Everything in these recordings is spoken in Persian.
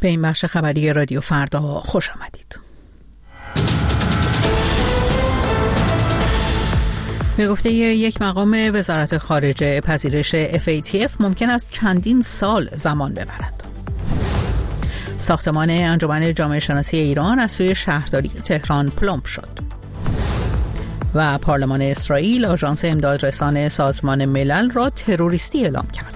به این بخش خبری رادیو فردا خوش آمدید. به گفته یک مقام وزارت خارجه، پذیرش FATF ممکن است چندین سال زمان ببرد. ساختمان انجمن جامعه شناسی ایران از سوی شهرداری تهران پلمب شد. و پارلمان اسرائیل آژانس امدادرسان سازمان ملل را تروریستی اعلام کرد.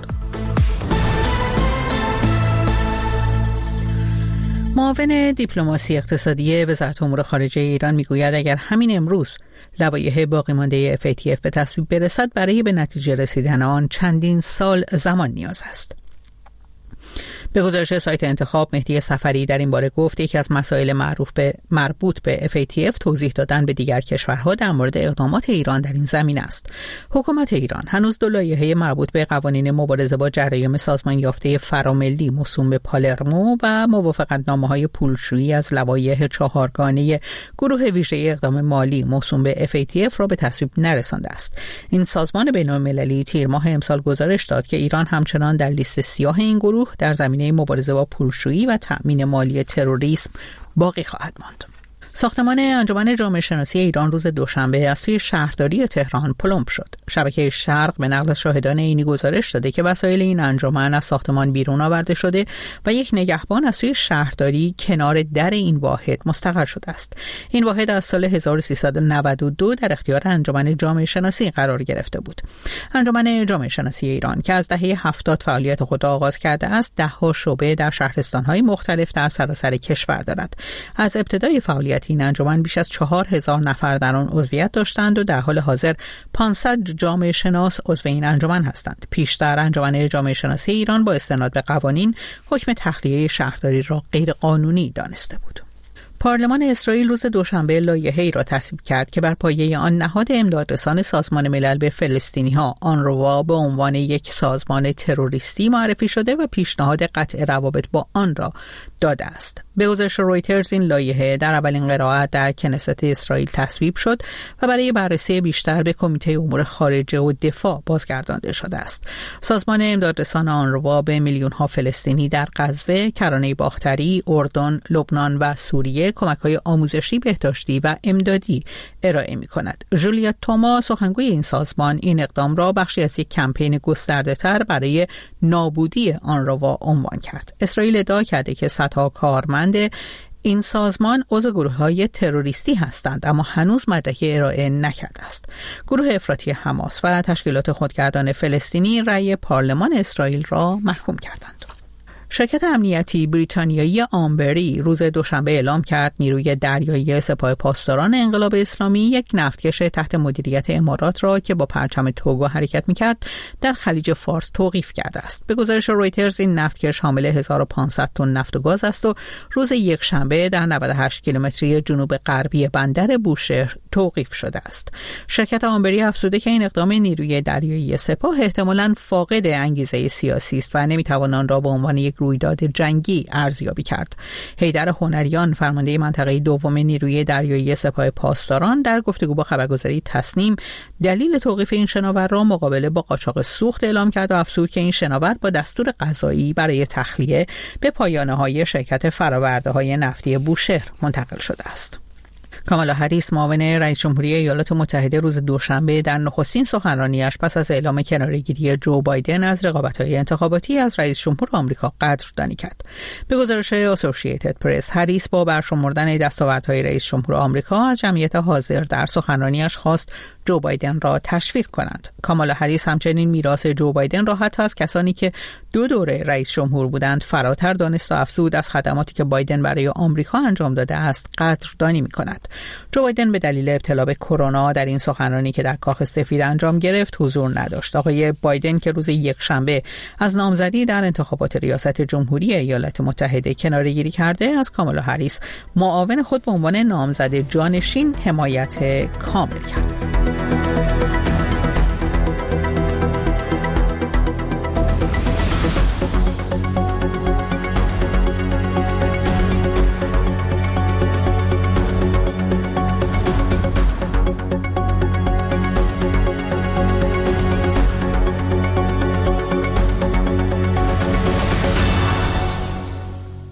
معاون دیپلماسی اقتصادی وزارت امور خارجه ایران میگوید اگر همین امروز لوایح باقی مانده FATF به تصویب برسد، برای به نتیجه رسیدن آن چندین سال زمان نیاز است. به گزارش سایت انتخاب، مهدی صفری در این باره گفت یکی از مسائل مربوط به FATF توضیح دادن به دیگر کشورها در مورد اقدامات ایران در این زمینه است. حکومت ایران هنوز دو لایحه مربوط به قوانین مبارزه با جرایم سازمان یافته فراملی موسوم به پالرمو و موافقتنامه‌های پولشویی از لوایح چهارگانه گروه ویژه اقدام مالی موسوم به FATF را به تصویب نرسانده است. این سازمان بین‌المللی تیر ماه امسال گزارش داد که ایران همچنان در لیست سیاه این گروه در زمینه مبارزه با پولشویی و تأمین مالی تروریسم باقی خواهد ماند. ساختمان انجمن جامعه شناسی ایران روز دوشنبه از سوی شهرداری تهران پلمب شد. شبکه شرق به نقل از شاهدان عینی گزارش داده که وسایل این انجمن از ساختمان بیرون آورده شده و یک نگهبان از سوی شهرداری کنار در این واحد مستقر شده است. این واحد از سال 1392 در اختیار انجمن جامعه شناسی قرار گرفته بود. انجمن جامعه شناسی ایران که از دهه 70 فعالیت خود را آغاز کرده است، ده‌ها شعبه در شهرستان‌های مختلف در سراسر کشور دارد. از ابتدای فعالیت این انجمن بیش از 4000 نفر در آن عضویت داشتند و در حال حاضر 500 جامعه شناس عضو این انجمن هستند. پیشتر انجمن جامعه شناسی ایران با استناد به قوانین حکم تخلیه شهرداری را غیر قانونی دانسته بود. پارلمان اسرائیل روز دوشنبه لایحه‌ای را تصویب کرد که بر پایه آن نهاد امدادرسان سازمان ملل به فلسطینی‌ها آنروا به عنوان یک سازمان تروریستی معرفی شده و پیشنهاد قطع روابط با آن را داده است. به گزارش رویترز این لایحه در اولین قرائت در کنست اسرائیل تصویب شد و برای بررسی بیشتر به کمیته امور خارجه و دفاع بازگردانده شده است. سازمان امدادرسان آنروا به میلیون‌ها فلسطینی در غزه، کرانه باختری، اردن، لبنان و سوریه کمک‌های آموزشی، بهداشتی و امدادی ارائه می‌کند. جولیت توما، سخنگوی این سازمان، این اقدام را بخشی از یک کمپین گسترده‌تر برای نابودی آنروا عنوان کرد. اسرائیل ادعا کرده که صدها کارمند این سازمان عضو گروه‌های تروریستی هستند، اما هنوز مدرکی ارائه نکرده است. گروه افراطی حماس و تشکیلات خودگردان فلسطینی رأی پارلمان اسرائیل را محکوم کردند. شرکت امنیتی بریتانیایی آمبری روز دوشنبه اعلام کرد نیروی دریایی سپاه پاسداران انقلاب اسلامی یک نفتکش تحت مدیریت امارات را که با پرچم توگو حرکت می‌کرد در خلیج فارس توقیف کرده است. به گزارش رویترز این نفتکش حامل 1500 تن نفت و گاز است و روز یکشنبه در 98 کیلومتری جنوب غربی بندر بوشهر توقیف شده است. شرکت آمبری افزوده که این اقدام نیروی دریایی سپاه احتمالاً فاقد انگیزه سیاسی است و نمی‌توان آن را به عنوان یک رویداد جنگی ارزیابی کرد. حیدر هنریان، فرمانده منطقه دوم نیروی دریایی سپاه پاسداران، در گفتگو با خبرگزاری تسنیم دلیل توقیف این شناور را مقابله با قاچاق سوخت اعلام کرد و افزود که این شناور با دستور قضایی برای تخلیه به پایانه‌های شرکت فرآورده‌های نفتی بوشهر منتقل شده است. کامالا هریس، معاون رئیس جمهوری ایالات متحده، روز دوشنبه در نخستین سخنرانی‌اش پس از اعلام کناره‌گیری جو بایدن از رقابت‌های انتخاباتی از رئیس جمهور آمریکا قدردانی کرد. به گزارش اسوسییتد پرس، هریس با برشمردن دستاوردهای رئیس جمهور آمریکا از جمعیت حاضر در سخنرانی‌اش خواست جو بایدن را تشویق کنند. کامالا هریس همچنین میراث جو بایدن را حتی از کسانی که 2 دوره رئیس جمهور بودند فراتر دانست و افزود از خدماتی که بایدن برای آمریکا انجام داده است قدردانی می‌کند. جو بایدن به دلیل ابتلا به کرونا در این سخنرانی که در کاخ سفید انجام گرفت حضور نداشت. آقای بایدن که روز یکشنبه از نامزدی در انتخابات ریاست جمهوری ایالات متحده کناره‌گیری کرده، از کامالا هریس معاون خود به عنوان نامزد جانشین حمایت کامل کرد.